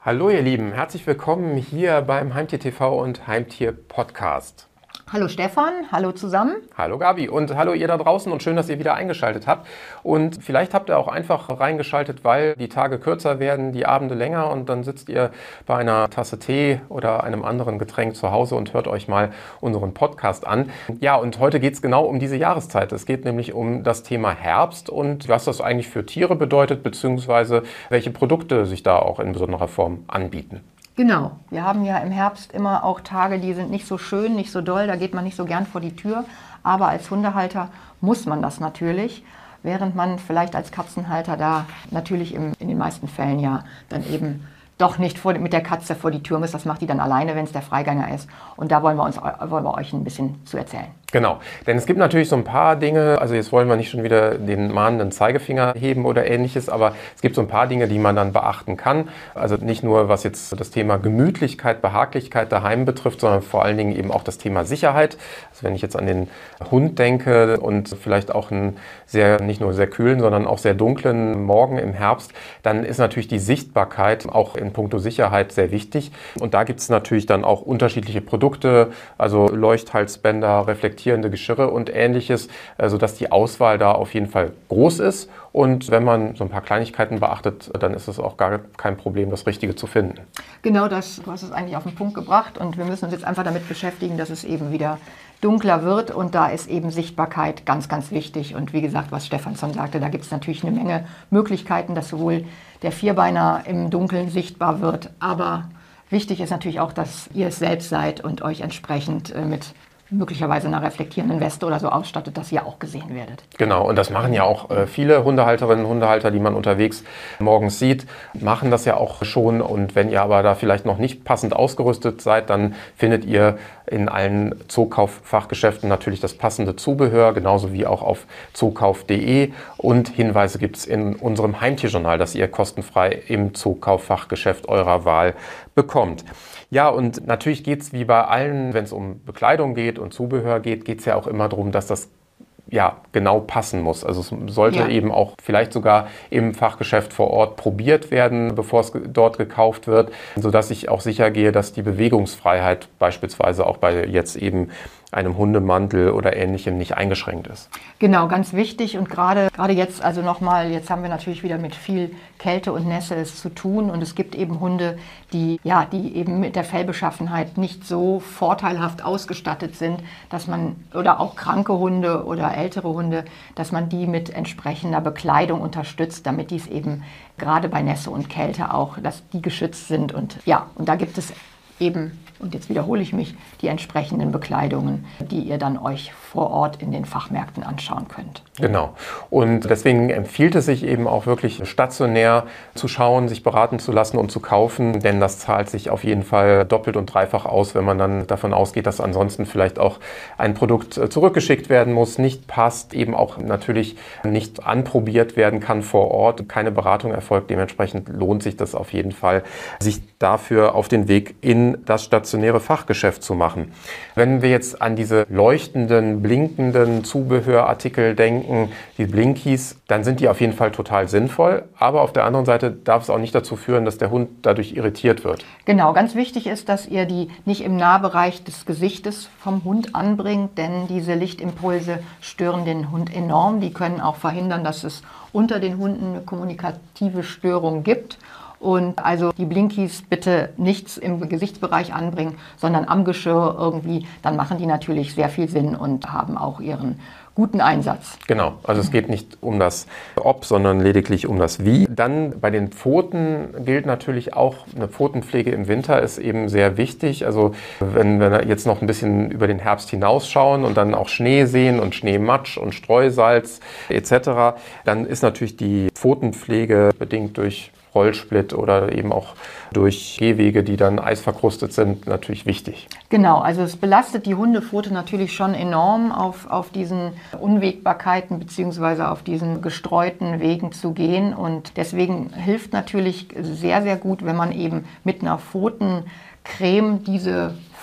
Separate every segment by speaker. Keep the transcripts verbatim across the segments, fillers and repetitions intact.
Speaker 1: Hallo ihr Lieben, herzlich willkommen hier beim Heimtier T V und Heimtier Podcast.
Speaker 2: Hallo Stefan, hallo zusammen.
Speaker 1: Hallo Gabi und hallo ihr da draußen und schön, dass ihr wieder eingeschaltet habt. Und vielleicht habt ihr auch einfach reingeschaltet, weil die Tage kürzer werden, die Abende länger und dann sitzt ihr bei einer Tasse Tee oder einem anderen Getränk zu Hause und hört euch mal unseren Podcast an. Ja, und heute geht es genau um diese Jahreszeit. Es geht nämlich um das Thema Herbst und was das eigentlich für Tiere bedeutet, beziehungsweise welche Produkte sich da auch in besonderer Form anbieten.
Speaker 2: Genau, wir haben ja im Herbst immer auch Tage, die sind nicht so schön, nicht so doll, da geht man nicht so gern vor die Tür. Aber als Hundehalter muss man das natürlich, während man vielleicht als Katzenhalter da natürlich im, in den meisten Fällen ja dann eben doch nicht vor, mit der Katze vor die Tür muss. Das macht die dann alleine, wenn es der Freigänger ist. Und da wollen wir, uns, wollen wir euch ein bisschen zu erzählen.
Speaker 1: Genau, denn es gibt natürlich so ein paar Dinge, also jetzt wollen wir nicht schon wieder den mahnenden Zeigefinger heben oder ähnliches, aber es gibt so ein paar Dinge, die man dann beachten kann. Also nicht nur, was jetzt das Thema Gemütlichkeit, Behaglichkeit daheim betrifft, sondern vor allen Dingen eben auch das Thema Sicherheit. Also wenn ich jetzt an den Hund denke und vielleicht auch einen sehr, nicht nur sehr kühlen, sondern auch sehr dunklen Morgen im Herbst, dann ist natürlich die Sichtbarkeit auch in puncto Sicherheit sehr wichtig. Und da gibt es natürlich dann auch unterschiedliche Produkte, also Leuchthalsbänder, reflektierende Geschirre und ähnliches, sodass die Auswahl da auf jeden Fall groß ist. Und wenn man so ein paar Kleinigkeiten beachtet, dann ist es auch gar kein Problem, das Richtige zu finden.
Speaker 2: Genau, das, du hast es eigentlich auf den Punkt gebracht und wir müssen uns jetzt einfach damit beschäftigen, dass es eben wieder dunkler wird und da ist eben Sichtbarkeit ganz, ganz wichtig. Und wie gesagt, was Stephansson sagte, da gibt es natürlich eine Menge Möglichkeiten, dass sowohl der Vierbeiner im Dunkeln sichtbar wird, aber wichtig ist natürlich auch, dass ihr es selbst seid und euch entsprechend äh, mit möglicherweise einer reflektierenden Weste oder so ausstattet, dass ihr auch gesehen werdet.
Speaker 1: Genau, und das machen ja auch äh, viele Hundehalterinnen und Hundehalter, die man unterwegs morgens sieht, machen das ja auch schon. Und wenn ihr aber da vielleicht noch nicht passend ausgerüstet seid, dann findet ihr in allen Zookauffachgeschäften natürlich das passende Zubehör, genauso wie auch auf zookauf punkt de. Und Hinweise gibt es in unserem Heimtierjournal, das ihr kostenfrei im Zookauffachgeschäft eurer Wahl bekommt. Ja, und natürlich geht es wie bei allen, wenn es um Bekleidung geht und Zubehör geht, geht es ja auch immer darum, dass das ja genau passen muss. Also es sollte ja eben auch vielleicht sogar im Fachgeschäft vor Ort probiert werden, bevor es dort gekauft wird, sodass ich auch sicher gehe, dass die Bewegungsfreiheit beispielsweise auch bei jetzt eben einem Hundemantel oder Ähnlichem nicht eingeschränkt ist.
Speaker 2: Genau, ganz wichtig und gerade gerade jetzt, also nochmal, jetzt haben wir natürlich wieder mit viel Kälte und Nässe es zu tun und es gibt eben Hunde, die ja, die eben mit der Fellbeschaffenheit nicht so vorteilhaft ausgestattet sind, dass man, oder auch kranke Hunde oder ältere Hunde, dass man die mit entsprechender Bekleidung unterstützt, damit die es eben gerade bei Nässe und Kälte auch, dass die geschützt sind und ja, und da gibt es eben, und jetzt wiederhole ich mich, die entsprechenden Bekleidungen, die ihr dann euch vor Ort in den Fachmärkten anschauen könnt.
Speaker 1: Genau. Und deswegen empfiehlt es sich eben auch wirklich stationär zu schauen, sich beraten zu lassen und zu kaufen, denn das zahlt sich auf jeden Fall doppelt und dreifach aus, wenn man dann davon ausgeht, dass ansonsten vielleicht auch ein Produkt zurückgeschickt werden muss, nicht passt, eben auch natürlich nicht anprobiert werden kann vor Ort, keine Beratung erfolgt. Dementsprechend lohnt sich das auf jeden Fall, sich dafür auf den Weg in das stationäre Fachgeschäft zu machen. Wenn wir jetzt an diese leuchtenden, blinkenden Zubehörartikel denken, die Blinkies, dann sind die auf jeden Fall total sinnvoll. Aber auf der anderen Seite darf es auch nicht dazu führen, dass der Hund dadurch irritiert wird.
Speaker 2: Genau, ganz wichtig ist, dass ihr die nicht im Nahbereich des Gesichtes vom Hund anbringt, denn diese Lichtimpulse stören den Hund enorm. Die können auch verhindern, dass es unter den Hunden eine kommunikative Störung gibt. Und also die Blinkies bitte nichts im Gesichtsbereich anbringen, sondern am Geschirr irgendwie. Dann machen die natürlich sehr viel Sinn und haben auch ihren guten Einsatz.
Speaker 1: Genau, also es geht nicht um das Ob, sondern lediglich um das Wie. Dann bei den Pfoten gilt natürlich auch, eine Pfotenpflege im Winter ist eben sehr wichtig. Also wenn wir jetzt noch ein bisschen über den Herbst hinausschauen und dann auch Schnee sehen und Schneematsch und Streusalz et cetera, dann ist natürlich die Pfotenpflege bedingt durch Rollsplit oder eben auch durch Gehwege, die dann eisverkrustet sind, natürlich wichtig.
Speaker 2: Genau, also es belastet die Hundepfote natürlich schon enorm, auf, auf diesen Unwägbarkeiten bzw. auf diesen gestreuten Wegen zu gehen. Und deswegen hilft natürlich sehr, sehr gut, wenn man eben mit einer Pfotencreme diese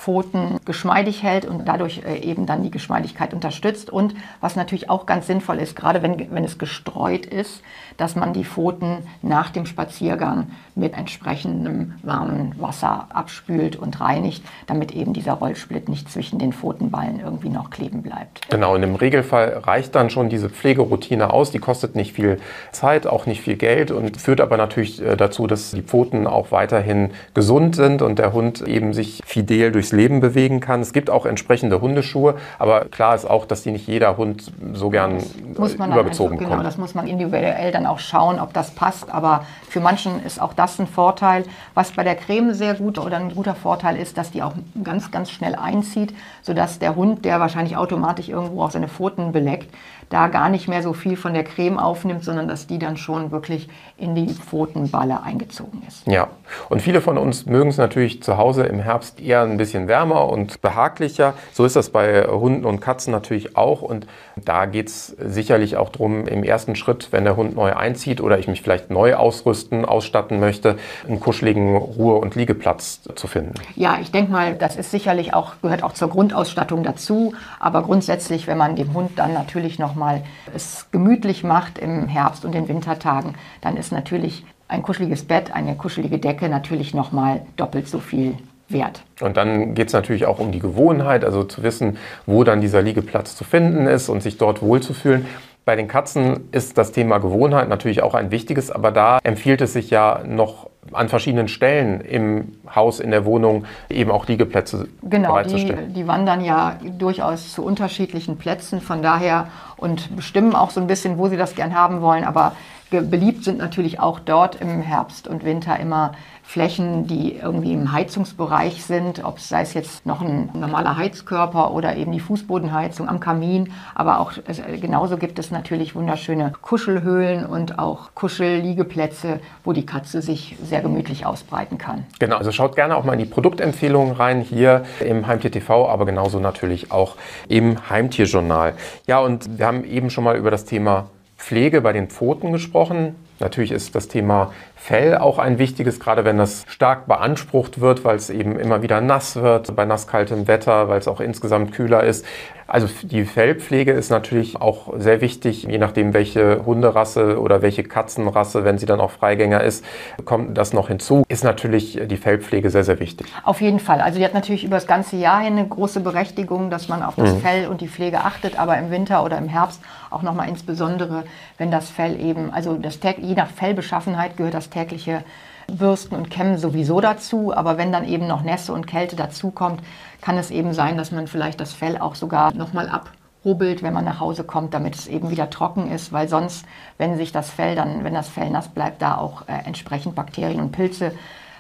Speaker 2: Pfoten geschmeidig hält und dadurch äh, eben dann die Geschmeidigkeit unterstützt. Und was natürlich auch ganz sinnvoll ist, gerade wenn, wenn es gestreut ist, dass man die Pfoten nach dem Spaziergang mit entsprechendem warmen Wasser abspült und reinigt, damit eben dieser Rollsplit nicht zwischen den Pfotenballen irgendwie noch kleben bleibt.
Speaker 1: Genau, und im Regelfall reicht dann schon diese Pflegeroutine aus. Die kostet nicht viel Zeit, auch nicht viel Geld und führt aber natürlich dazu, dass die Pfoten auch weiterhin gesund sind und der Hund eben sich fidel durchs Leben bewegen kann. Es gibt auch entsprechende Hundeschuhe, aber klar ist auch, dass die nicht jeder Hund so gern
Speaker 2: muss man
Speaker 1: übergezogen
Speaker 2: einfach,
Speaker 1: bekommt.
Speaker 2: Genau, das muss man individuell dann auch schauen, ob das passt. Aber für manchen ist auch das ein Vorteil. Was bei der Creme sehr gut oder ein guter Vorteil ist, dass die auch ganz, ganz schnell einzieht, sodass der Hund, der wahrscheinlich automatisch irgendwo auch seine Pfoten beleckt, da gar nicht mehr so viel von der Creme aufnimmt, sondern dass die dann schon wirklich in die Pfotenballe eingezogen ist.
Speaker 1: Ja, und viele von uns mögen es natürlich zu Hause im Herbst eher ein bisschen wärmer und behaglicher. So ist das bei Hunden und Katzen natürlich auch. Und da geht es sicherlich auch darum, im ersten Schritt, wenn der Hund neu einzieht oder ich mich vielleicht neu ausrüsten, ausstatten möchte, einen kuscheligen Ruhe- und Liegeplatz zu finden.
Speaker 2: Ja, ich denke mal, das ist sicherlich auch, gehört auch zur Grundausstattung dazu. Aber grundsätzlich, wenn man dem Hund dann natürlich noch mal es gemütlich macht im Herbst und den Wintertagen, dann ist natürlich ein kuscheliges Bett, eine kuschelige Decke natürlich noch mal doppelt so viel wert.
Speaker 1: Und dann geht es natürlich auch um die Gewohnheit, also zu wissen, wo dann dieser Liegeplatz zu finden ist und sich dort wohlzufühlen. Bei den Katzen ist das Thema Gewohnheit natürlich auch ein wichtiges, aber da empfiehlt es sich ja noch an verschiedenen Stellen im Haus, in der Wohnung eben auch Liegeplätze
Speaker 2: genau,
Speaker 1: bereitzustellen.
Speaker 2: Die, die wandern ja durchaus zu unterschiedlichen Plätzen, von daher und bestimmen auch so ein bisschen, wo sie das gern haben wollen, aber beliebt sind natürlich auch dort im Herbst und Winter immer Flächen, die irgendwie im Heizungsbereich sind, ob es sei es jetzt noch ein normaler Heizkörper oder eben die Fußbodenheizung am Kamin, aber auch äh, genauso gibt es natürlich wunderschöne Kuschelhöhlen und auch Kuschelliegeplätze, wo die Katze sich sehr gemütlich ausbreiten kann.
Speaker 1: Genau, also schaut gerne auch mal in die Produktempfehlungen rein, hier im Heimtier T V, aber genauso natürlich auch im Heimtierjournal. Ja, und wir haben eben schon mal über das Thema Pflege bei den Pfoten gesprochen. Natürlich ist das Thema Fell auch ein wichtiges, gerade wenn das stark beansprucht wird, weil es eben immer wieder nass wird, bei nasskaltem Wetter, weil es auch insgesamt kühler ist. Also die Fellpflege ist natürlich auch sehr wichtig, je nachdem welche Hunderasse oder welche Katzenrasse, wenn sie dann auch Freigänger ist, kommt das noch hinzu, ist natürlich die Fellpflege sehr, sehr wichtig.
Speaker 2: Auf jeden Fall. Also die hat natürlich über das ganze Jahr hin eine große Berechtigung, dass man auf das mhm. Fell und die Pflege achtet, aber im Winter oder im Herbst auch nochmal insbesondere, wenn das Fell eben, also das, je nach Fellbeschaffenheit gehört das tägliche Bürsten und Kämmen sowieso dazu, aber wenn dann eben noch Nässe und Kälte dazukommt, kann es eben sein, dass man vielleicht das Fell auch sogar nochmal abrubbelt, wenn man nach Hause kommt, damit es eben wieder trocken ist, weil sonst, wenn sich das Fell dann, wenn das Fell nass bleibt, da auch äh, entsprechend Bakterien und Pilze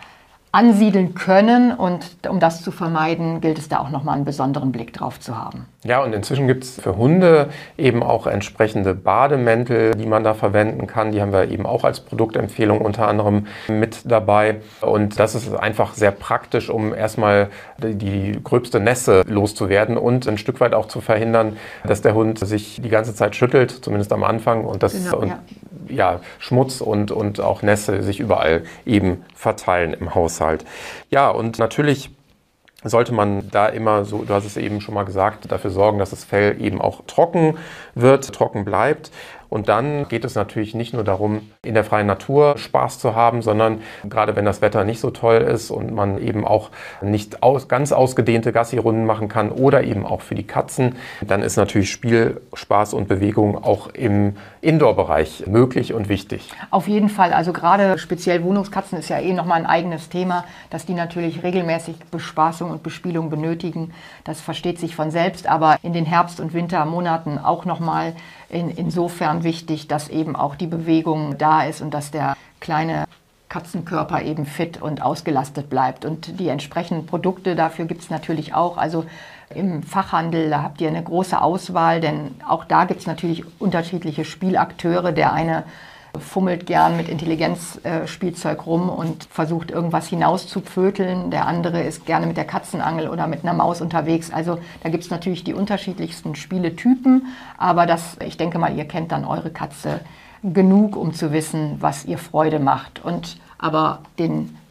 Speaker 2: ansiedeln können und um das zu vermeiden, gilt es da auch nochmal einen besonderen Blick drauf zu haben.
Speaker 1: Ja, und inzwischen gibt es für Hunde eben auch entsprechende Bademäntel, die man da verwenden kann. Die haben wir eben auch als Produktempfehlung unter anderem mit dabei. Und das ist einfach sehr praktisch, um erstmal die, die gröbste Nässe loszuwerden und ein Stück weit auch zu verhindern, dass der Hund sich die ganze Zeit schüttelt, zumindest am Anfang, und das
Speaker 2: genau,
Speaker 1: und,
Speaker 2: ja.
Speaker 1: Ja, Schmutz und, und auch Nässe sich überall eben verteilen im Haushalt. Ja, und natürlich sollte man da immer, so, du hast es eben schon mal gesagt, dafür sorgen, dass das Fell eben auch trocken wird, trocken bleibt. Und dann geht es natürlich nicht nur darum, in der freien Natur Spaß zu haben, sondern gerade wenn das Wetter nicht so toll ist und man eben auch nicht aus, ganz ausgedehnte Gassi-Runden machen kann oder eben auch für die Katzen, dann ist natürlich Spiel, Spaß und Bewegung auch im Indoor-Bereich möglich und wichtig.
Speaker 2: Auf jeden Fall, also gerade speziell Wohnungskatzen ist ja eh nochmal ein eigenes Thema, dass die natürlich regelmäßig Bespaßung und Bespielung benötigen. Das versteht sich von selbst, aber in den Herbst- und Wintermonaten auch nochmal in, insofern wichtig, dass eben auch die Bewegung da ist und dass der kleine Katzenkörper eben fit und ausgelastet bleibt. Und die entsprechenden Produkte dafür gibt es natürlich auch. Also im Fachhandel, da habt ihr eine große Auswahl, denn auch da gibt es natürlich unterschiedliche Spielakteure. Der eine fummelt gern mit Intelligenzspielzeug rum und versucht irgendwas hinauszupföteln. Der andere ist gerne mit der Katzenangel oder mit einer Maus unterwegs. Also da gibt es natürlich die unterschiedlichsten Spieletypen, aber das, ich denke mal, ihr kennt dann eure Katze genug, um zu wissen, was ihr Freude macht. Und aber den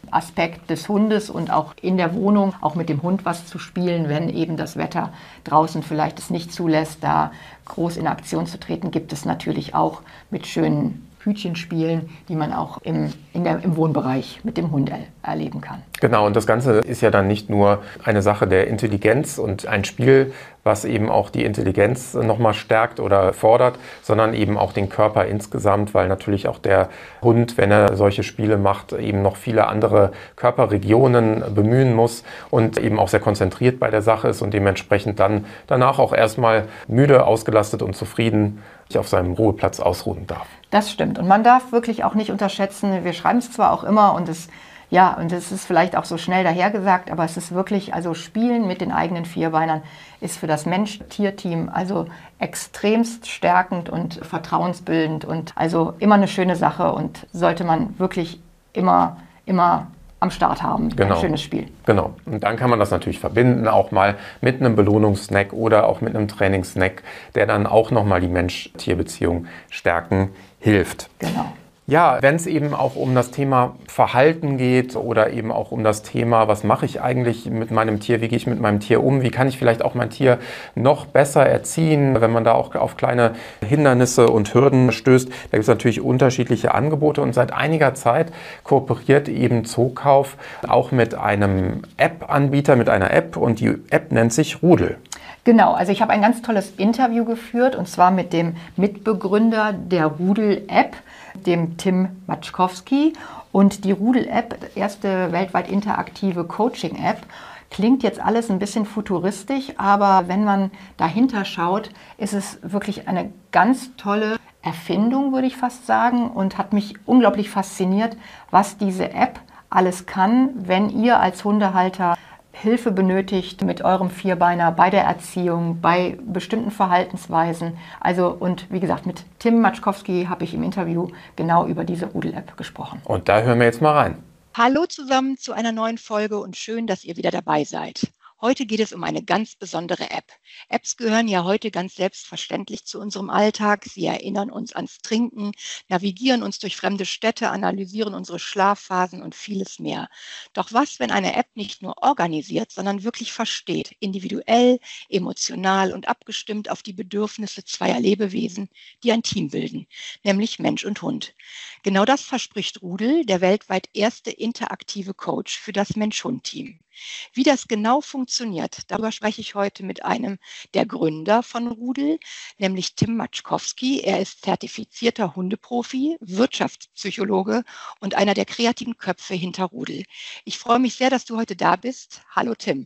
Speaker 2: Aspekt des Hundes und auch in der Wohnung, auch mit dem Hund was zu spielen, wenn eben das Wetter draußen vielleicht es nicht zulässt, da groß in Aktion zu treten, gibt es natürlich auch mit schönen Hütchenspielen, die man auch im, in der, im Wohnbereich mit dem Hund er, erleben kann.
Speaker 1: Genau, und das Ganze ist ja dann nicht nur eine Sache der Intelligenz und ein Spiel, was eben auch die Intelligenz nochmal stärkt oder fordert, sondern eben auch den Körper insgesamt, weil natürlich auch der Hund, wenn er solche Spiele macht, eben noch viele andere Körperregionen bemühen muss und eben auch sehr konzentriert bei der Sache ist und dementsprechend dann danach auch erstmal müde, ausgelastet und zufrieden sich auf seinem Ruheplatz ausruhen darf.
Speaker 2: Das stimmt. Und man darf wirklich auch nicht unterschätzen, wir schreiben es zwar auch immer und es Ja, und es ist vielleicht auch so schnell dahergesagt, aber es ist wirklich, also Spielen mit den eigenen Vierbeinern ist für das Mensch-Tier-Team also extremst stärkend und vertrauensbildend und also immer eine schöne Sache und sollte man wirklich immer, immer am Start haben.
Speaker 1: Genau.
Speaker 2: Ein schönes Spiel.
Speaker 1: Genau. Und dann kann man das natürlich verbinden, auch mal mit einem Belohnungssnack oder auch mit einem Trainingssnack, der dann auch nochmal die Mensch-Tier-Beziehung stärken hilft.
Speaker 2: Genau.
Speaker 1: Ja, wenn es eben auch um das Thema Verhalten geht oder eben auch um das Thema, was mache ich eigentlich mit meinem Tier, wie gehe ich mit meinem Tier um, wie kann ich vielleicht auch mein Tier noch besser erziehen, wenn man da auch auf kleine Hindernisse und Hürden stößt. Da gibt es natürlich unterschiedliche Angebote und seit einiger Zeit kooperiert eben Zookauf auch mit einem App-Anbieter, mit einer App und die App nennt sich Rudel.
Speaker 2: Genau, also ich habe ein ganz tolles Interview geführt und zwar mit dem Mitbegründer der Rudel-App, dem Tim Matschkowski. Und die Rudel-App, erste weltweit interaktive Coaching-App, klingt jetzt alles ein bisschen futuristisch, aber wenn man dahinter schaut, ist es wirklich eine ganz tolle Erfindung, würde ich fast sagen, und hat mich unglaublich fasziniert, was diese App alles kann, wenn ihr als Hundehalter Hilfe benötigt mit eurem Vierbeiner bei der Erziehung, bei bestimmten Verhaltensweisen. Also und wie gesagt, mit Tim Matschkowski habe ich im Interview genau über diese Rudel-App gesprochen.
Speaker 1: Und da hören wir jetzt mal rein.
Speaker 3: Hallo zusammen zu einer neuen Folge und schön, dass ihr wieder dabei seid. Heute geht es um eine ganz besondere App. Apps gehören ja heute ganz selbstverständlich zu unserem Alltag. Sie erinnern uns ans Trinken, navigieren uns durch fremde Städte, analysieren unsere Schlafphasen und vieles mehr. Doch was, wenn eine App nicht nur organisiert, sondern wirklich versteht, individuell, emotional und abgestimmt auf die Bedürfnisse zweier Lebewesen, die ein Team bilden, nämlich Mensch und Hund. Genau das verspricht Rudel, der weltweit erste interaktive Coach für das Mensch-Hund-Team. Wie das genau funktioniert, darüber spreche ich heute mit einem der Gründer von Rudel, nämlich Tim Matschkowski. Er ist zertifizierter Hundeprofi, Wirtschaftspsychologe und einer der kreativen Köpfe hinter Rudel. Ich freue mich sehr, dass du heute da bist. Hallo Tim.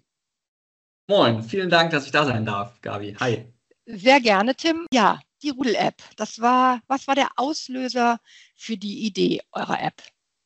Speaker 4: Moin, vielen Dank, dass ich da sein darf, Gabi. Hi.
Speaker 3: Sehr gerne, Tim. Ja, die Rudel-App, das war, was war der Auslöser für die Idee eurer App?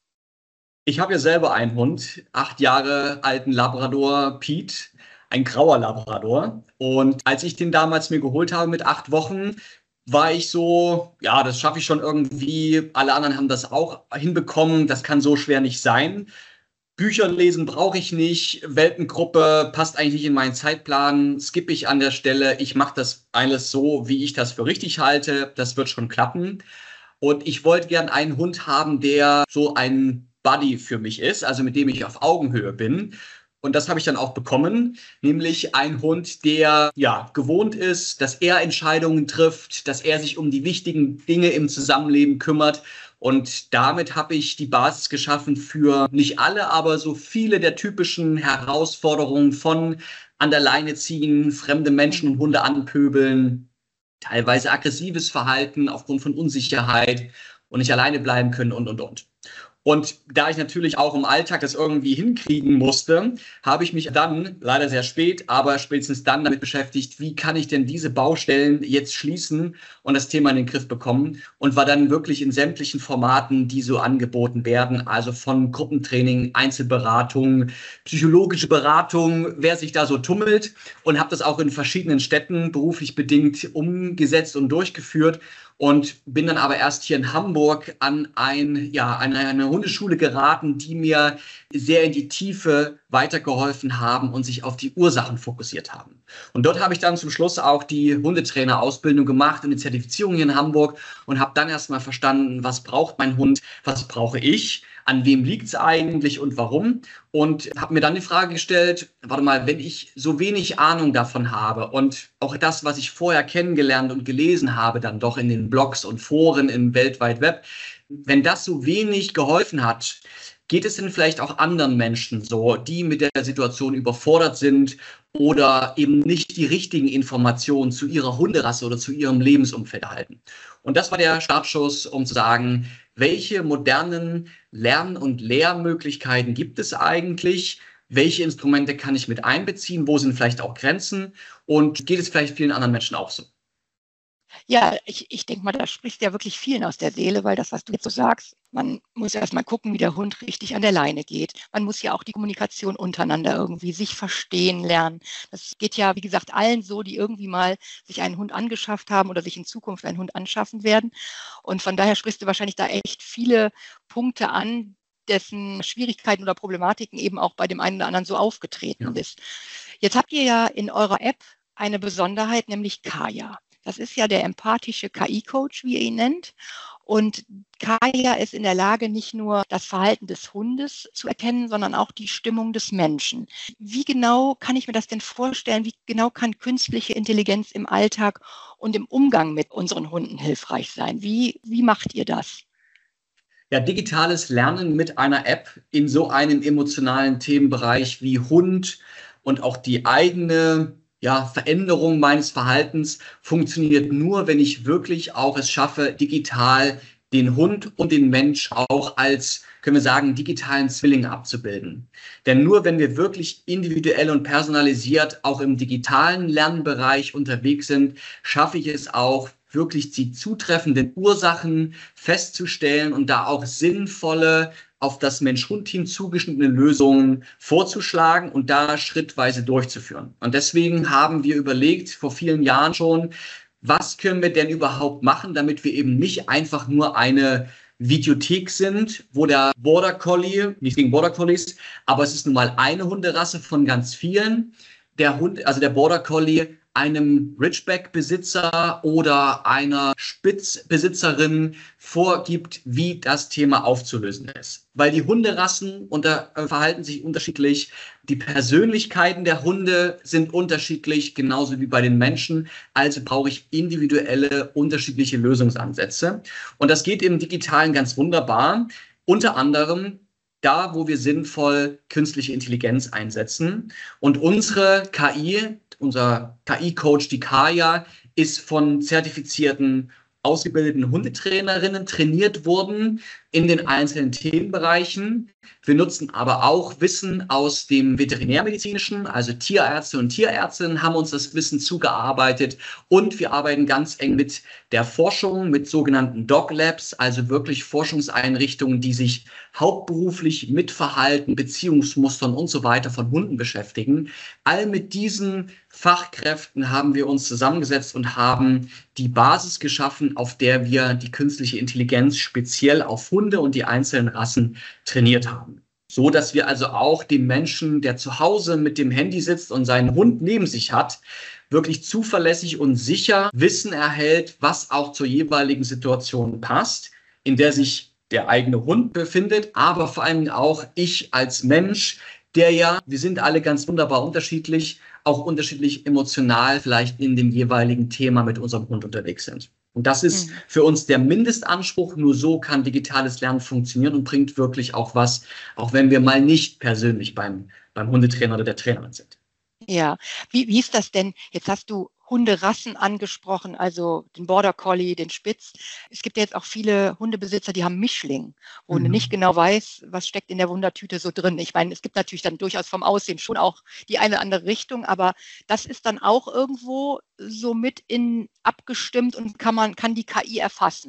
Speaker 4: Ich habe ja selber einen Hund, acht Jahre alten Labrador Pete, ein grauer Labrador. Und als ich den damals mir geholt habe mit acht Wochen, war ich so, ja, das schaffe ich schon irgendwie. Alle anderen haben das auch hinbekommen. Das kann so schwer nicht sein. Bücher lesen brauche ich nicht. Welpengruppe passt eigentlich nicht in meinen Zeitplan. Skippe ich an der Stelle. Ich mache das alles so, wie ich das für richtig halte. Das wird schon klappen. Und ich wollte gern einen Hund haben, der so ein Buddy für mich ist, also mit dem ich auf Augenhöhe bin. Und das habe ich dann auch bekommen, nämlich ein Hund, der ja gewohnt ist, dass er Entscheidungen trifft, dass er sich um die wichtigen Dinge im Zusammenleben kümmert. Und damit habe ich die Basis geschaffen für nicht alle, aber so viele der typischen Herausforderungen von an der Leine ziehen, fremde Menschen und Hunde anpöbeln, teilweise aggressives Verhalten aufgrund von Unsicherheit und nicht alleine bleiben können und, und, und. Und da ich natürlich auch im Alltag das irgendwie hinkriegen musste, habe ich mich dann, leider sehr spät, aber spätestens dann damit beschäftigt, wie kann ich denn diese Baustellen jetzt schließen und das Thema in den Griff bekommen und war dann wirklich in sämtlichen Formaten, die so angeboten werden, also von Gruppentraining, Einzelberatung, psychologische Beratung, wer sich da so tummelt und habe das auch in verschiedenen Städten beruflich bedingt umgesetzt und durchgeführt. Und bin dann aber erst hier in Hamburg an, ein, ja, an eine eine Hundeschule geraten, die mir sehr in die Tiefe weitergeholfen haben und sich auf die Ursachen fokussiert haben. Und dort habe ich dann zum Schluss auch die Hundetrainerausbildung gemacht und die Zertifizierung hier in Hamburg und habe dann erstmal verstanden, was braucht mein Hund, was brauche ich, an wem liegt es eigentlich und warum. Und habe mir dann die Frage gestellt, warte mal, wenn ich so wenig Ahnung davon habe und auch das, was ich vorher kennengelernt und gelesen habe, dann doch in den Blogs und Foren im World Wide Web, wenn das so wenig geholfen hat, geht es denn vielleicht auch anderen Menschen so, die mit der Situation überfordert sind oder eben nicht die richtigen Informationen zu ihrer Hunderasse oder zu ihrem Lebensumfeld erhalten? Und das war der Startschuss, um zu sagen, welche modernen Lern- und Lehrmöglichkeiten gibt es eigentlich? Welche Instrumente kann ich mit einbeziehen? Wo sind vielleicht auch Grenzen? Und geht es vielleicht vielen anderen Menschen auch so?
Speaker 3: Ja, ich, ich denke mal, da sprichst du ja wirklich vielen aus der Seele, weil das, was du jetzt so sagst, man muss erst mal gucken, wie der Hund richtig an der Leine geht. Man muss ja auch die Kommunikation untereinander irgendwie sich verstehen lernen. Das geht ja, wie gesagt, allen so, die irgendwie mal sich einen Hund angeschafft haben oder sich in Zukunft einen Hund anschaffen werden. Und von daher sprichst du wahrscheinlich da echt viele Punkte an, dessen Schwierigkeiten oder Problematiken eben auch bei dem einen oder anderen so aufgetreten
Speaker 4: Ja.
Speaker 3: ist. Jetzt habt ihr ja in eurer App eine Besonderheit, nämlich Kaya. Das ist ja der empathische K I-Coach, wie ihr ihn nennt. Und Kaya ist in der Lage, nicht nur das Verhalten des Hundes zu erkennen, sondern auch die Stimmung des Menschen. Wie genau kann ich mir das denn vorstellen? Wie genau kann künstliche Intelligenz im Alltag und im Umgang mit unseren Hunden hilfreich sein? Wie, wie macht ihr das?
Speaker 4: Ja, digitales Lernen mit einer App in so einem emotionalen Themenbereich wie Hund und auch die eigene ja, Veränderung meines Verhaltens funktioniert nur, wenn ich wirklich auch es schaffe, digital den Hund und den Mensch auch als, können wir sagen, digitalen Zwilling abzubilden. Denn nur wenn wir wirklich individuell und personalisiert auch im digitalen Lernbereich unterwegs sind, schaffe ich es auch, wirklich die zutreffenden Ursachen festzustellen und da auch sinnvolle, auf das Mensch-Hund-Team zugeschnittene Lösungen vorzuschlagen und da schrittweise durchzuführen. Und deswegen haben wir überlegt, vor vielen Jahren schon, was können wir denn überhaupt machen, damit wir eben nicht einfach nur eine Videothek sind, wo der Border Collie, nicht gegen Border Collies, aber es ist nun mal eine Hunderasse von ganz vielen, der Hund, also der Border Collie, einem Ridgeback-Besitzer oder einer Spitzbesitzerin vorgibt, wie das Thema aufzulösen ist. Weil die Hunderassen unter, äh, verhalten sich unterschiedlich, die Persönlichkeiten der Hunde sind unterschiedlich, genauso wie bei den Menschen. Also brauche ich individuelle, unterschiedliche Lösungsansätze. Und das geht im Digitalen ganz wunderbar. Unter anderem da, wo wir sinnvoll künstliche Intelligenz einsetzen. Und unsere K I, unser K I-Coach, die Kaya, ist von zertifizierten, ausgebildeten Hundetrainerinnen trainiert worden in den einzelnen Themenbereichen. Wir nutzen aber auch Wissen aus dem Veterinärmedizinischen, also Tierärzte und Tierärztinnen haben uns das Wissen zugearbeitet und wir arbeiten ganz eng mit der Forschung, mit sogenannten Dog Labs, also wirklich Forschungseinrichtungen, die sich hauptberuflich mit Verhalten, Beziehungsmustern und so weiter von Hunden beschäftigen. All mit diesen Fachkräften haben wir uns zusammengesetzt und haben die Basis geschaffen, auf der wir die künstliche Intelligenz speziell auf Hunde und die einzelnen Rassen trainiert haben. So dass wir also auch dem Menschen, der zu Hause mit dem Handy sitzt und seinen Hund neben sich hat, wirklich zuverlässig und sicher Wissen erhält, was auch zur jeweiligen Situation passt, in der sich der eigene Hund befindet, aber vor allem auch ich als Mensch, der ja, wir sind alle ganz wunderbar unterschiedlich, auch unterschiedlich emotional vielleicht in dem jeweiligen Thema mit unserem Hund unterwegs sind. Und das ist für uns der Mindestanspruch. Nur so kann digitales Lernen funktionieren und bringt wirklich auch was, auch wenn wir mal nicht persönlich beim, beim Hundetrainer oder der Trainerin sind.
Speaker 3: Ja, wie, wie ist das denn? Jetzt hast du Hunderassen angesprochen, also den Border Collie, den Spitz. Es gibt ja jetzt auch viele Hundebesitzer, die haben Mischling, wo
Speaker 4: Mhm.
Speaker 3: du nicht genau weiß, was steckt in der Wundertüte so drin. Ich meine, es gibt natürlich dann durchaus vom Aussehen schon auch die eine oder andere Richtung, aber das ist dann auch irgendwo so mit in abgestimmt und kann man, kann die K I erfassen.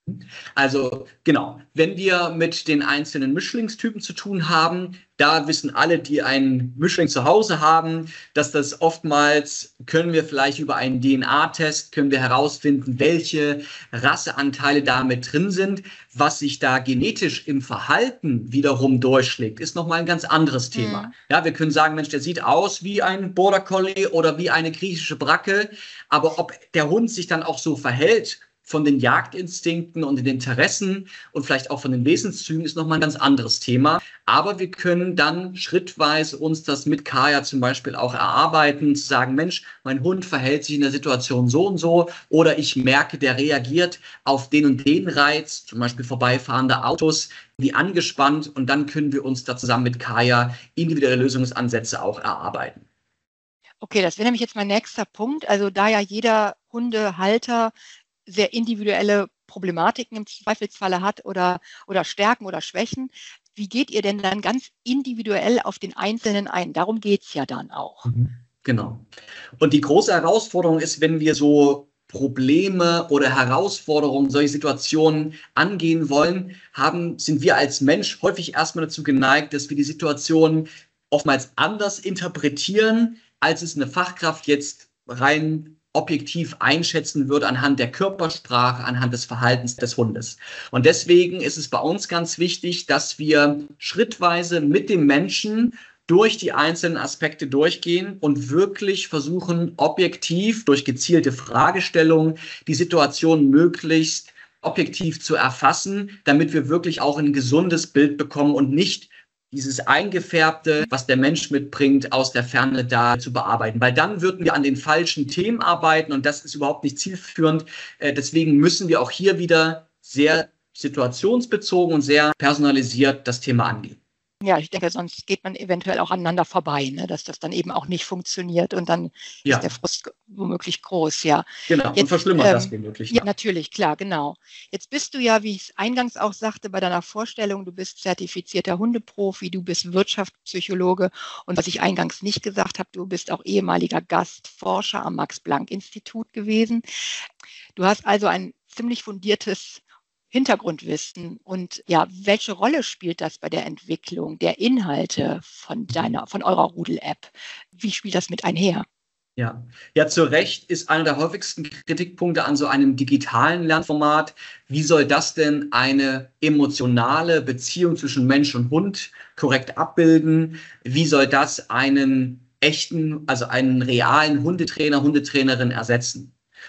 Speaker 4: Also genau, wenn wir mit den einzelnen Mischlingstypen zu tun haben, da wissen alle, die einen Mischling zu Hause haben, dass das oftmals, können wir vielleicht über einen D N A-Test, können wir herausfinden, welche Rasseanteile da mit drin sind. Was sich da genetisch im Verhalten wiederum durchschlägt, ist nochmal ein ganz anderes Thema. Mhm. Ja, wir können sagen, Mensch, der sieht aus wie ein Border Collie oder wie eine griechische Bracke, aber ob der Hund sich dann auch so verhält, von den Jagdinstinkten und den Interessen und vielleicht auch von den Wesenszügen ist nochmal ein ganz anderes Thema. Aber wir können dann schrittweise uns das mit Kaya zum Beispiel auch erarbeiten, zu sagen, Mensch, mein Hund verhält sich in der Situation so und so oder ich merke, der reagiert auf den und den Reiz, zum Beispiel vorbeifahrende Autos, wie angespannt und dann können wir uns da zusammen mit Kaya individuelle Lösungsansätze auch erarbeiten.
Speaker 3: Okay, das wäre nämlich jetzt mein nächster Punkt. Also da ja jeder Hundehalter sehr individuelle Problematiken im Zweifelsfalle hat oder, oder Stärken oder Schwächen. Wie geht ihr denn dann ganz individuell auf den Einzelnen ein? Darum geht es ja dann auch.
Speaker 4: Genau. Und die große Herausforderung ist, wenn wir so Probleme oder Herausforderungen, solche Situationen angehen wollen, haben, sind wir als Mensch häufig erstmal dazu geneigt, dass wir die Situation oftmals anders interpretieren, als es eine Fachkraft jetzt rein objektiv einschätzen würde anhand der Körpersprache, anhand des Verhaltens des Hundes. Und deswegen ist es bei uns ganz wichtig, dass wir schrittweise mit dem Menschen durch die einzelnen Aspekte durchgehen und wirklich versuchen, objektiv durch gezielte Fragestellungen die Situation möglichst objektiv zu erfassen, damit wir wirklich auch ein gesundes Bild bekommen und nicht dieses Eingefärbte, was der Mensch mitbringt, aus der Ferne da zu bearbeiten. Weil dann würden wir an den falschen Themen arbeiten und das ist überhaupt nicht zielführend. Deswegen müssen wir auch hier wieder sehr situationsbezogen und sehr personalisiert das Thema angehen.
Speaker 3: Ja, ich denke, sonst geht man eventuell auch aneinander vorbei, ne? Dass das dann eben auch nicht funktioniert und dann ja. ist der Frust womöglich groß, ja.
Speaker 4: Genau,
Speaker 3: Jetzt,
Speaker 4: und verschlimmert
Speaker 3: ähm,
Speaker 4: das womöglich.
Speaker 3: Ja, natürlich, klar, genau. Jetzt bist du ja, wie ich es eingangs auch sagte bei deiner Vorstellung, du bist zertifizierter Hundeprofi, du bist Wirtschaftspsychologe und was ich eingangs nicht gesagt habe, du bist auch ehemaliger Gastforscher am Max-Planck-Institut gewesen. Du hast also ein ziemlich fundiertes Hintergrundwissen und ja, welche Rolle spielt das bei der Entwicklung der Inhalte von deiner, von eurer Rudel-App? Wie spielt das mit einher?
Speaker 4: Ja. ja, zu Recht ist einer der häufigsten Kritikpunkte an so einem digitalen Lernformat, wie soll das denn eine emotionale Beziehung zwischen Mensch und Hund korrekt abbilden? Wie soll das einen echten, also einen realen Hundetrainer, Hundetrainerin ersetzen?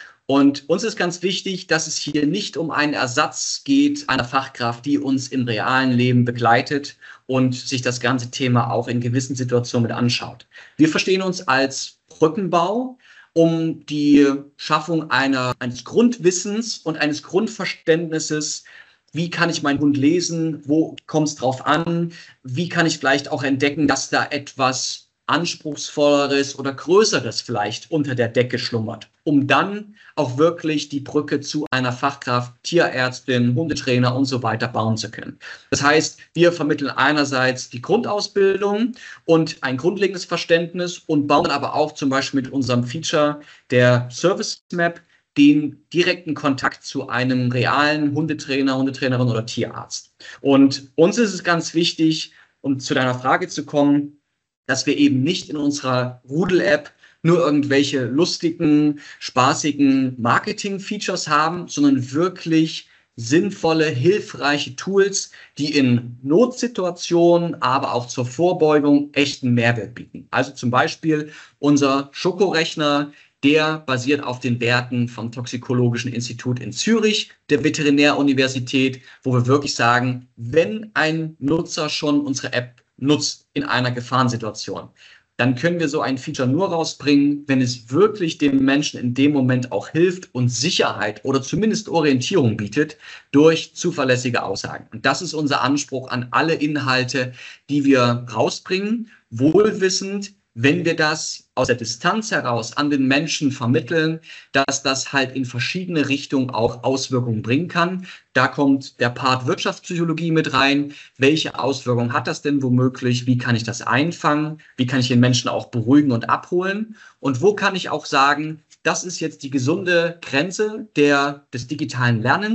Speaker 4: Und uns ist ganz wichtig, dass es hier nicht um einen Ersatz geht einer Fachkraft, die uns im realen Leben begleitet und sich das ganze Thema auch in gewissen Situationen mit anschaut. Wir verstehen uns als Brückenbau, um die Schaffung einer, eines Grundwissens und eines Grundverständnisses, wie kann ich meinen Hund lesen, wo kommt es drauf an, wie kann ich vielleicht auch entdecken, dass da etwas Anspruchsvolleres oder Größeres vielleicht unter der Decke schlummert, um dann auch wirklich die Brücke zu einer Fachkraft, Tierärztin, Hundetrainer und so weiter bauen zu können. Das heißt, wir vermitteln einerseits die Grundausbildung und ein grundlegendes Verständnis und bauen aber auch zum Beispiel mit unserem Feature der Service Map den direkten Kontakt zu einem realen Hundetrainer, Hundetrainerin oder Tierarzt. Und uns ist es ganz wichtig, um zu deiner Frage zu kommen, dass wir eben nicht in unserer Rudel-App nur irgendwelche lustigen, spaßigen Marketing-Features haben, sondern wirklich sinnvolle, hilfreiche Tools, die in Notsituationen, aber auch zur Vorbeugung echten Mehrwert bieten. Also zum Beispiel unser Schokorechner, der basiert auf den Werten vom Toxikologischen Institut in Zürich, der Veterinäruniversität, wo wir wirklich sagen, wenn ein Nutzer schon unsere App nutzt in einer Gefahrensituation, dann können wir so ein Feature nur rausbringen, wenn es wirklich dem Menschen in dem Moment auch hilft und Sicherheit oder zumindest Orientierung bietet durch zuverlässige Aussagen. Und das ist unser Anspruch an alle Inhalte, die wir rausbringen, wohlwissend, wenn wir das aus der Distanz heraus an den Menschen vermitteln, dass das halt in verschiedene Richtungen auch Auswirkungen bringen kann. Da kommt der Part Wirtschaftspsychologie mit rein. Welche Auswirkungen hat das denn womöglich? Wie kann ich das einfangen? Wie kann ich den Menschen auch beruhigen und abholen? Und wo kann ich auch sagen, das ist jetzt die gesunde Grenze der, des digitalen Lernens,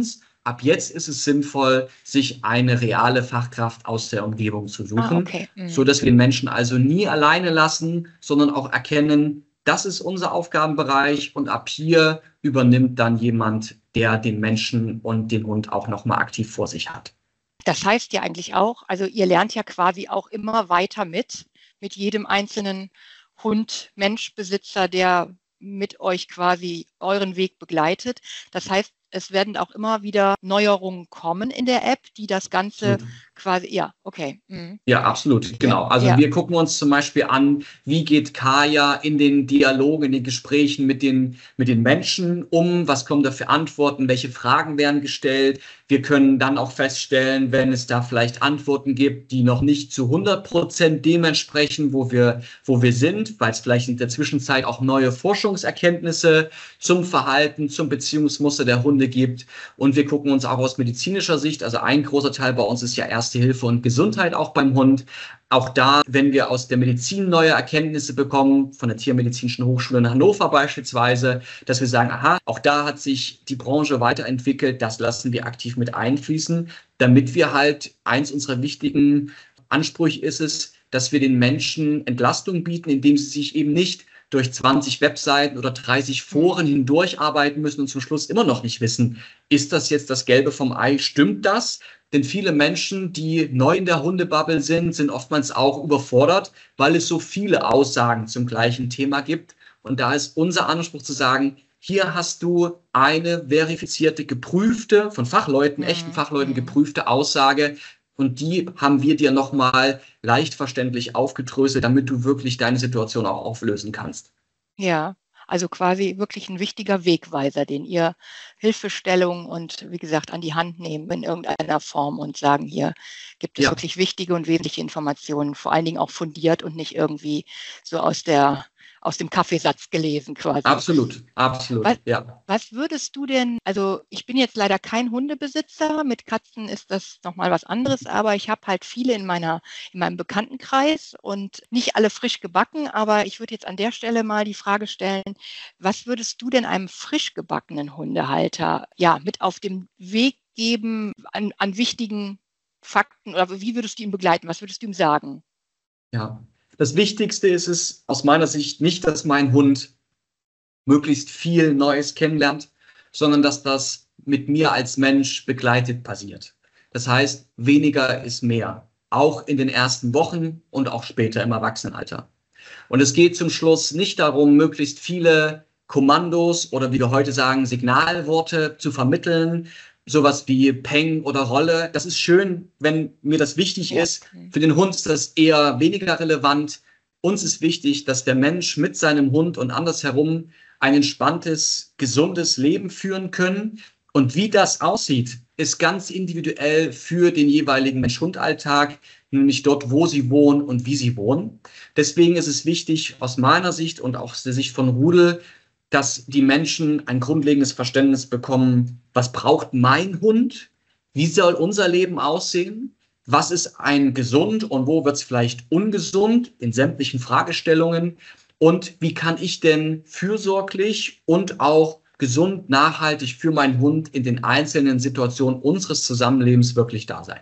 Speaker 4: ab jetzt ist es sinnvoll, sich eine reale Fachkraft aus der Umgebung zu suchen,
Speaker 3: Ah, okay. Mhm.
Speaker 4: sodass wir den Menschen also nie alleine lassen, sondern auch erkennen, das ist unser Aufgabenbereich und ab hier übernimmt dann jemand, der den Menschen und den Hund auch nochmal aktiv vor sich hat.
Speaker 3: Das heißt ja eigentlich auch, also ihr lernt ja quasi auch immer weiter mit, mit jedem einzelnen Hund, Mensch, Besitzer, der mit euch quasi euren Weg begleitet. Das heißt, es werden auch immer wieder Neuerungen kommen in der App, die das Ganze
Speaker 4: Absolut.
Speaker 3: quasi, ja, okay. Mhm.
Speaker 4: Ja, absolut, genau. Also
Speaker 3: ja.
Speaker 4: wir gucken uns zum Beispiel an, wie geht Kaya in den Dialogen, in den Gesprächen mit den, mit den Menschen um, was kommen da für Antworten, welche Fragen werden gestellt. Wir können dann auch feststellen, wenn es da vielleicht Antworten gibt, die noch nicht zu hundert Prozent dem entsprechen, wo wir, wo wir sind, weil es vielleicht in der Zwischenzeit auch neue Forschungserkenntnisse zum Verhalten, zum Beziehungsmuster der Hunde gibt. Und wir gucken uns auch aus medizinischer Sicht, also ein großer Teil bei uns ist ja Erste Hilfe und Gesundheit auch beim Hund. Auch da, wenn wir aus der Medizin neue Erkenntnisse bekommen, von der Tiermedizinischen Hochschule in Hannover beispielsweise, dass wir sagen, aha, auch da hat sich die Branche weiterentwickelt, das lassen wir aktiv mit einfließen, damit wir halt, eins unserer wichtigen Ansprüche ist es, dass wir den Menschen Entlastung bieten, indem sie sich eben nicht durch zwanzig Webseiten oder dreißig Foren hindurcharbeiten müssen und zum Schluss immer noch nicht wissen, ist das jetzt das Gelbe vom Ei, stimmt das? Denn viele Menschen, die neu in der Hundebubble sind, sind oftmals auch überfordert, weil es so viele Aussagen zum gleichen Thema gibt. Und da ist unser Anspruch zu sagen, hier hast du eine verifizierte, geprüfte, von Fachleuten,
Speaker 3: Mhm.
Speaker 4: echten Fachleuten
Speaker 3: Mhm.
Speaker 4: geprüfte Aussage. Und die haben wir dir nochmal leicht verständlich aufgedröselt, damit du wirklich deine Situation auch auflösen kannst.
Speaker 3: Ja, also quasi wirklich ein wichtiger Wegweiser, den ihr Hilfestellung und wie gesagt an die Hand nehmen in irgendeiner Form und sagen, hier gibt es
Speaker 4: Ja.
Speaker 3: wirklich wichtige und wesentliche Informationen, vor allen Dingen auch fundiert und nicht irgendwie so aus der aus dem Kaffeesatz gelesen quasi.
Speaker 4: Absolut, absolut,
Speaker 3: Was,
Speaker 4: ja.
Speaker 3: was würdest du denn, also ich bin jetzt leider kein Hundebesitzer, mit Katzen ist das nochmal was anderes, aber ich habe halt viele in meiner, in meinem Bekanntenkreis und nicht alle frisch gebacken, aber ich würde jetzt an der Stelle mal die Frage stellen, was würdest du denn einem frisch gebackenen Hundehalter ja mit auf den Weg geben an, an wichtigen Fakten oder wie würdest du ihn begleiten? Was würdest du ihm sagen?
Speaker 4: Ja, das Wichtigste ist es aus meiner Sicht nicht, dass mein Hund möglichst viel Neues kennenlernt, sondern dass das mit mir als Mensch begleitet passiert. Das heißt, weniger ist mehr, auch in den ersten Wochen und auch später im Erwachsenenalter. Und es geht zum Schluss nicht darum, möglichst viele Kommandos oder wie wir heute sagen, Signalworte zu vermitteln, sowas wie Peng oder Rolle. Das ist schön, wenn mir das wichtig
Speaker 3: Ja.
Speaker 4: ist. Für den Hund ist das eher weniger relevant. Uns ist wichtig, dass der Mensch mit seinem Hund und andersherum ein entspanntes, gesundes Leben führen können. Und wie das aussieht, ist ganz individuell für den jeweiligen Mensch-Hund-Alltag, nämlich dort, wo sie wohnen und wie sie wohnen. Deswegen ist es wichtig, aus meiner Sicht und auch aus der Sicht von Rudel, dass die Menschen ein grundlegendes Verständnis bekommen, was braucht mein Hund, wie soll unser Leben aussehen, was ist ein gesund und wo wird es vielleicht ungesund in sämtlichen Fragestellungen und wie kann ich denn fürsorglich und auch gesund, nachhaltig für meinen Hund in den einzelnen Situationen unseres Zusammenlebens wirklich da sein.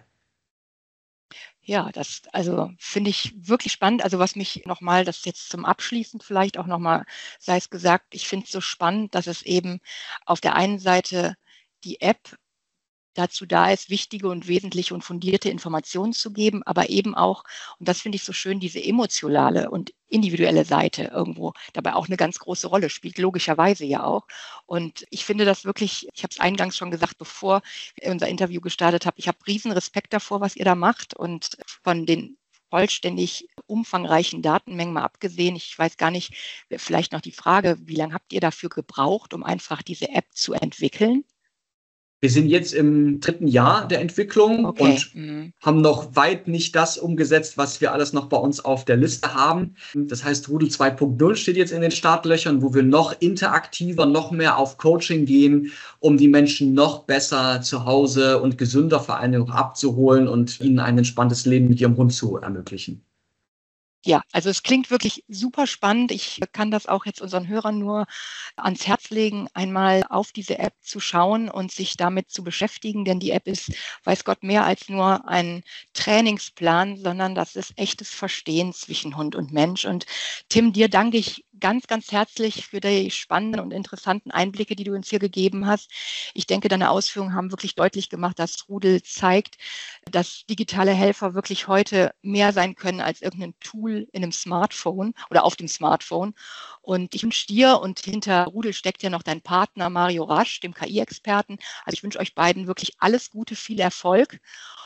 Speaker 3: Ja, das also finde ich wirklich spannend. Also was mich nochmal, das jetzt zum Abschließen vielleicht auch nochmal, sei es gesagt, ich finde es so spannend, dass es eben auf der einen Seite die App dazu da ist, wichtige und wesentliche und fundierte Informationen zu geben, aber eben auch, und das finde ich so schön, diese emotionale und individuelle Seite irgendwo dabei auch eine ganz große Rolle spielt, logischerweise ja auch. Und ich finde das wirklich, ich habe es eingangs schon gesagt, bevor ich unser Interview gestartet habe, ich habe riesen Respekt davor, was ihr da macht und von den vollständig umfangreichen Datenmengen mal abgesehen. Ich weiß gar nicht, vielleicht noch die Frage, wie lange habt ihr dafür gebraucht, um einfach diese App zu entwickeln?
Speaker 4: Wir sind jetzt im dritten Jahr der Entwicklung
Speaker 3: Okay.
Speaker 4: und
Speaker 3: Mhm.
Speaker 4: haben noch weit nicht das umgesetzt, was wir alles noch bei uns auf der Liste haben. Das heißt, Rudel zwei Punkt null steht jetzt in den Startlöchern, wo wir noch interaktiver, noch mehr auf Coaching gehen, um die Menschen noch besser zu Hause und gesünder vor allen Dingen auch abzuholen und ihnen ein entspanntes Leben mit ihrem Hund zu ermöglichen.
Speaker 3: Ja, also es klingt wirklich super spannend. Ich kann das auch jetzt unseren Hörern nur ans Herz legen, einmal auf diese App zu schauen und sich damit zu beschäftigen, denn die App ist, weiß Gott, mehr als nur ein Trainingsplan, sondern das ist echtes Verstehen zwischen Hund und Mensch. Und Tim, dir danke ich ganz, ganz herzlich für die spannenden und interessanten Einblicke, die du uns hier gegeben hast. Ich denke, deine Ausführungen haben wirklich deutlich gemacht, dass Rudel zeigt, dass digitale Helfer wirklich heute mehr sein können als irgendein Tool in einem Smartphone oder auf dem Smartphone. Und ich wünsche dir, und hinter Rudel steckt ja noch dein Partner Mario Rasch, dem K I-Experten. Also ich wünsche euch beiden wirklich alles Gute, viel Erfolg.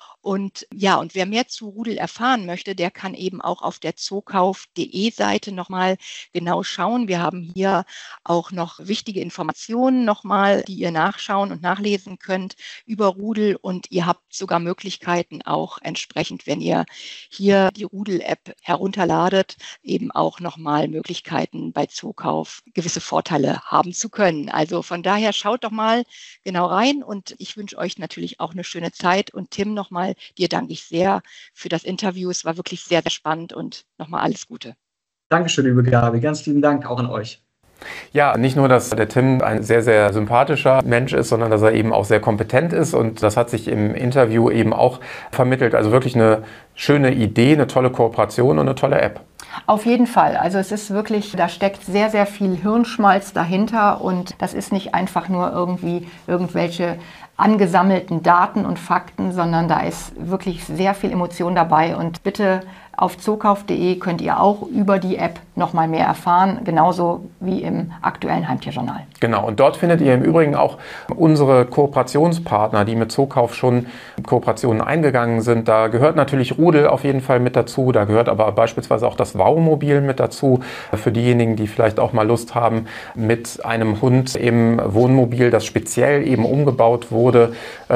Speaker 3: Und ja, und wer mehr zu Rudel erfahren möchte, der kann eben auch auf der zookauf punkt de Seite nochmal genau schauen. Wir haben hier auch noch wichtige Informationen nochmal, die ihr nachschauen und nachlesen könnt über Rudel. Und ihr habt sogar Möglichkeiten auch entsprechend, wenn ihr hier die Rudel-App herunterladet, eben auch nochmal Möglichkeiten bei Zookauf gewisse Vorteile haben zu können. Also von daher schaut doch mal genau rein und ich wünsche euch natürlich auch eine schöne Zeit. Und Tim, nochmal dir danke ich sehr für das Interview. Es war wirklich sehr, sehr spannend und nochmal alles Gute.
Speaker 4: Dankeschön, liebe Gabi. Ganz lieben Dank auch an euch.
Speaker 1: Ja, nicht nur, dass der Tim ein sehr, sehr sympathischer Mensch ist, sondern dass er eben auch sehr kompetent ist und das hat sich im Interview eben auch vermittelt. Also wirklich eine schöne Idee, eine tolle Kooperation und eine tolle App.
Speaker 2: Auf jeden Fall. Also es ist wirklich, da steckt sehr, sehr viel Hirnschmalz dahinter und das ist nicht einfach nur irgendwie irgendwelche angesammelten Daten und Fakten, sondern da ist wirklich sehr viel Emotion dabei und bitte auf zookauf punkt de könnt ihr auch über die App noch mal mehr erfahren, genauso wie im aktuellen Heimtierjournal.
Speaker 1: Genau, und dort findet ihr im Übrigen auch unsere Kooperationspartner, die mit Zookauf schon Kooperationen eingegangen sind. Da gehört natürlich Rudel auf jeden Fall mit dazu, da gehört aber beispielsweise auch das Wow-Mobil mit dazu, für diejenigen, die vielleicht auch mal Lust haben, mit einem Hund im Wohnmobil, das speziell eben umgebaut wurde,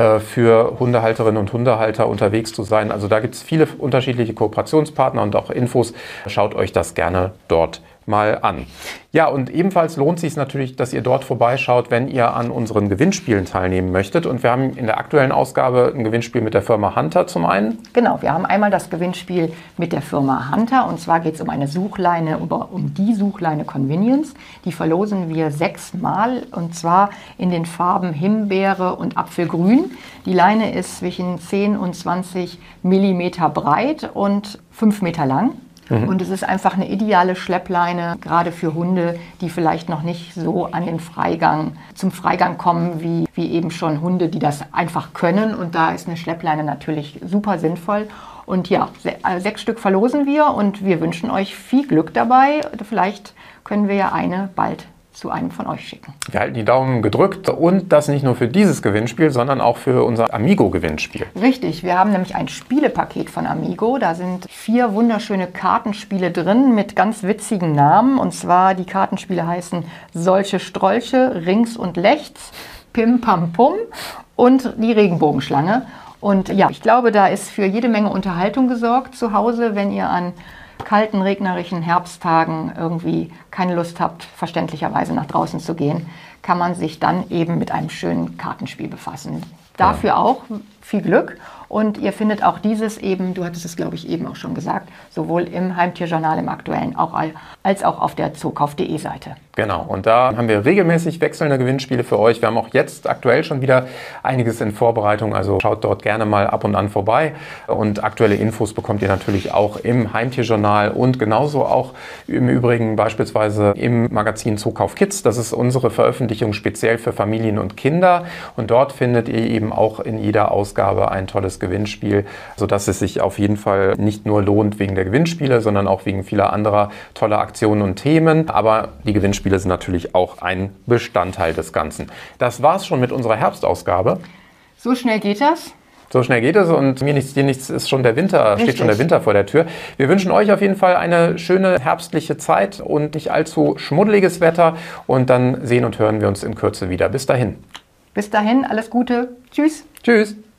Speaker 1: für Hundehalterinnen und Hundehalter unterwegs zu sein. Also da gibt es viele unterschiedliche Kooperationspartner und auch Infos. Schaut euch das gerne dort mal an. Ja, und ebenfalls lohnt es sich natürlich, dass ihr dort vorbeischaut, wenn ihr an unseren Gewinnspielen teilnehmen möchtet. Und wir haben in der aktuellen Ausgabe ein Gewinnspiel mit der Firma Hunter zum einen.
Speaker 2: Genau, wir haben einmal das Gewinnspiel mit der Firma Hunter. Und zwar geht es um eine Suchleine, um die Suchleine Convenience. Die verlosen wir sechsmal und zwar in den Farben Himbeere und Apfelgrün. Die Leine ist zwischen zehn und zwanzig Millimeter breit und fünf Meter lang. Mhm. Und es ist einfach eine ideale Schleppleine, gerade für Hunde, die vielleicht noch nicht so an den Freigang, zum Freigang kommen, wie, wie eben schon Hunde, die das einfach können. Und da ist eine Schleppleine natürlich super sinnvoll. Und ja, sechs Stück verlosen wir und wir wünschen euch viel Glück dabei. Vielleicht können wir ja eine bald zu einem von euch schicken.
Speaker 1: Wir halten die Daumen gedrückt und das nicht nur für dieses Gewinnspiel, sondern auch für unser Amigo-Gewinnspiel.
Speaker 2: Richtig, wir haben nämlich ein Spielepaket von Amigo. Da sind vier wunderschöne Kartenspiele drin mit ganz witzigen Namen. Und zwar die Kartenspiele heißen Solche Strolche, Rings und Lechts, Pim Pam Pum und die Regenbogenschlange. Und ja, ich glaube, da ist für jede Menge Unterhaltung gesorgt zu Hause, wenn ihr an kalten, regnerischen Herbsttagen irgendwie keine Lust habt, verständlicherweise nach draußen zu gehen, kann man sich dann eben mit einem schönen Kartenspiel befassen. Dafür ja. auch viel Glück und ihr findet auch dieses eben, du hattest es glaube ich eben auch schon gesagt, sowohl im Heimtierjournal im Aktuellen auch als auch auf der zookauf punkt de Seite.
Speaker 1: Genau, und da haben wir regelmäßig wechselnde Gewinnspiele für euch. Wir haben auch jetzt aktuell schon wieder einiges in Vorbereitung, also schaut dort gerne mal ab und an vorbei. Und aktuelle Infos bekommt ihr natürlich auch im Heimtierjournal und genauso auch im Übrigen beispielsweise im Magazin Zookauf Kids. Das ist unsere Veröffentlichung speziell für Familien und Kinder. Und dort findet ihr eben auch in jeder Ausgabe ein tolles Gewinnspiel, sodass es sich auf jeden Fall nicht nur lohnt wegen der Gewinnspiele, sondern auch wegen vieler anderer toller Aktionen und Themen. Aber die Gewinnspiele Spiele sind natürlich auch ein Bestandteil des Ganzen. Das war's schon mit unserer Herbstausgabe.
Speaker 2: So schnell geht das.
Speaker 1: So schnell geht es und mir nichts, dir nichts ist schon der Winter, Richtig. steht schon der Winter vor der Tür. Wir wünschen euch auf jeden Fall eine schöne herbstliche Zeit und nicht allzu schmuddeliges Wetter und dann sehen und hören wir uns in Kürze wieder. Bis dahin.
Speaker 2: Bis dahin, alles Gute. Tschüss.
Speaker 1: Tschüss.